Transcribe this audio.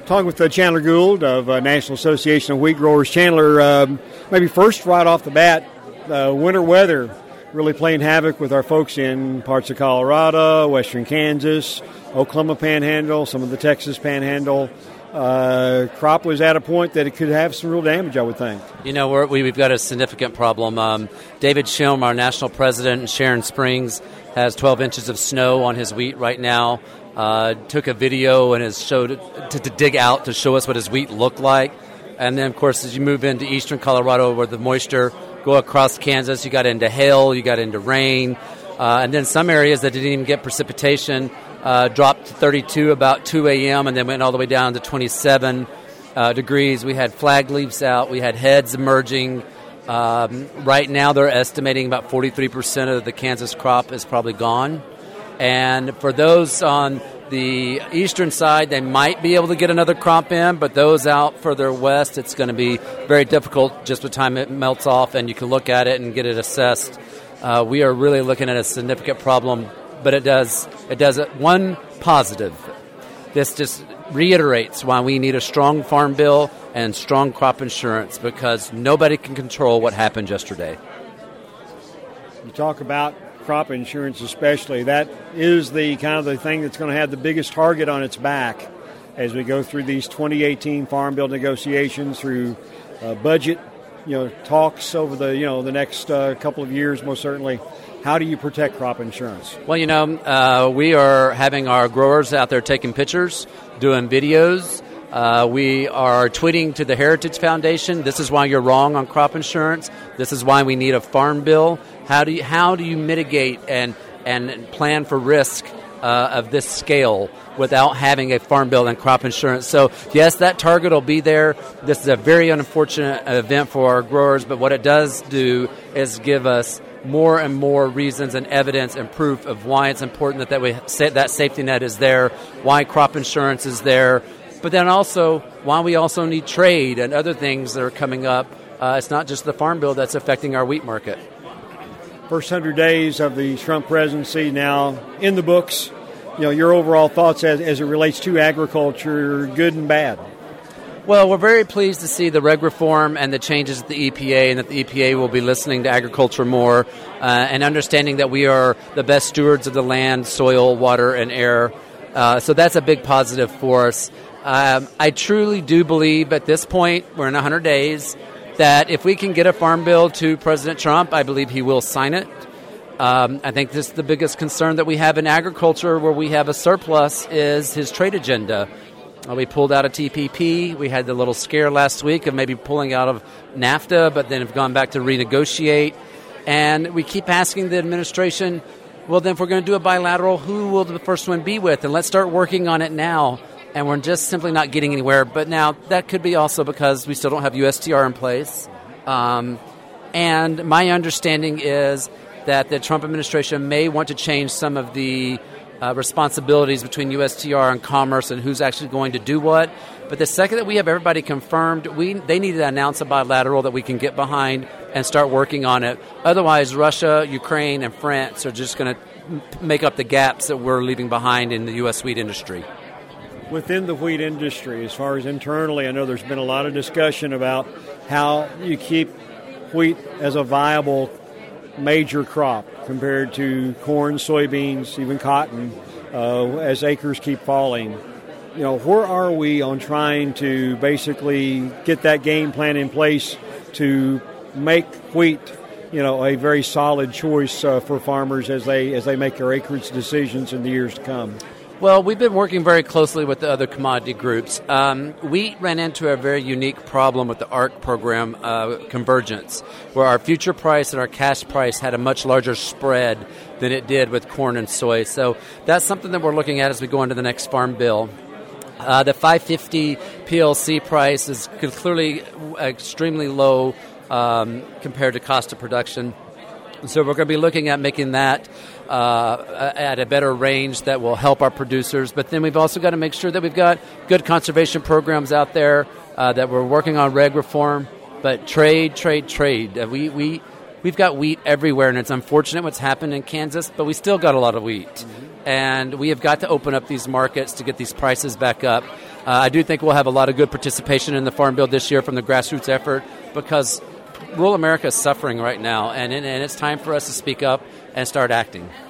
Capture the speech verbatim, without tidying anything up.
Talking with uh, Chandler Gould of uh, National Association of Wheat Growers. Chandler, um, maybe first right off the bat, uh, winter weather really playing havoc with our folks in parts of Colorado, western Kansas, Oklahoma Panhandle, some of the Texas Panhandle. Uh, crop was at a point that it could have some real damage, I would think. You know, we're, we, we've got a significant problem. Um, David Shilm, our national president in Sharon Springs, has twelve inches of snow on his wheat right now. Uh, took a video and has showed to, to dig out to show us what his wheat looked like. And then, of course, as you move into eastern Colorado where the moisture, go across Kansas, you got into hail, you got into rain. Uh, and then some areas that didn't even get precipitation uh, dropped to thirty-two about two a.m. and then went all the way down to twenty-seven uh, degrees. We had flag leaves out. We had heads emerging. Um, right now they're estimating about forty-three percent of the Kansas crop is probably gone. And for those on the eastern side, they might be able to get another crop in, but those out further west, it's going to be very difficult just by the time it melts off and you can look at it and get it assessed. Uh, we are really looking at a significant problem, but it does it does one positive. This just reiterates why we need a strong farm bill and strong crop insurance, because nobody can control what happened yesterday. You talk about crop insurance especially. That is the kind of the thing that's going to have the biggest target on its back as we go through these twenty eighteen Farm Bill negotiations, through uh, budget, you know, talks over the, you know, the next uh, couple of years, most certainly. How do you protect crop insurance? Well, you know, uh, we are having our growers out there taking pictures, doing videos. Uh, we are tweeting to the Heritage Foundation, this is why you're wrong on crop insurance. This is why we need a farm bill. How do you, how do you mitigate and, and plan for risk uh, of this scale without having a farm bill and crop insurance? So, yes, that target will be there. This is a very unfortunate event for our growers, but what it does do is give us more and more reasons and evidence and proof of why it's important that, that, we, that safety net is there, why crop insurance is there, but then also why we also need trade and other things that are coming up. Uh, it's not just the farm bill that's affecting our wheat market. First hundred days of the Trump presidency now in the books. You know, your overall thoughts as, as it relates to agriculture, good and bad. Well, we're very pleased to see the reg reform and the changes at the E P A, and that the E P A will be listening to agriculture more uh, and understanding that we are the best stewards of the land, soil, water, and air. Uh, so that's a big positive for us. Um, I truly do believe at this point, we're in one hundred days, that if we can get a farm bill to President Trump, I believe he will sign it. Um, I think this is the biggest concern that we have in agriculture, where we have a surplus, is his trade agenda. Uh, we pulled out of T P P. We had the little scare last week of maybe pulling out of NAFTA, but then have gone back to renegotiate. And we keep asking the administration, well, then if we're going to do a bilateral, who will the first one be with? And let's start working on it now. And we're just simply not getting anywhere. But now that could be also because we still don't have U S T R in place. Um, and my understanding is that the Trump administration may want to change some of the uh, responsibilities between U S T R and Commerce and who's actually going to do what. But the second that we have everybody confirmed, we they need to announce a bilateral that we can get behind and start working on it. Otherwise, Russia, Ukraine, and France are just going to make up the gaps that we're leaving behind in the U S wheat industry. Within the wheat industry, as far as internally, I know there's been a lot of discussion about how you keep wheat as a viable major crop compared to corn, soybeans, even cotton, uh, as acres keep falling. You know, where are we on trying to basically get that game plan in place to make wheat, you know, a very solid choice uh, for farmers as they as they make their acreage decisions in the years to come? Well, we've been working very closely with the other commodity groups. Um, wheat ran into a very unique problem with the A R C program uh, convergence, where our future price and our cash price had a much larger spread than it did with corn and soy. So that's something that we're looking at as we go into the next farm bill. Uh, the five fifty P L C price is clearly extremely low um, compared to cost of production. So we're going to be looking at making that uh, at a better range that will help our producers. But then we've also got to make sure that we've got good conservation programs out there, uh, that we're working on reg reform. But trade, trade, trade. Uh, we, we, we've got wheat everywhere, and it's unfortunate what's happened in Kansas, but we still got a lot of wheat. Mm-hmm. And we have got to open up these markets to get these prices back up. Uh, I do think we'll have a lot of good participation in the Farm Bill this year from the grassroots effort, because rural America is suffering right now, and, and it's time for us to speak up and start acting.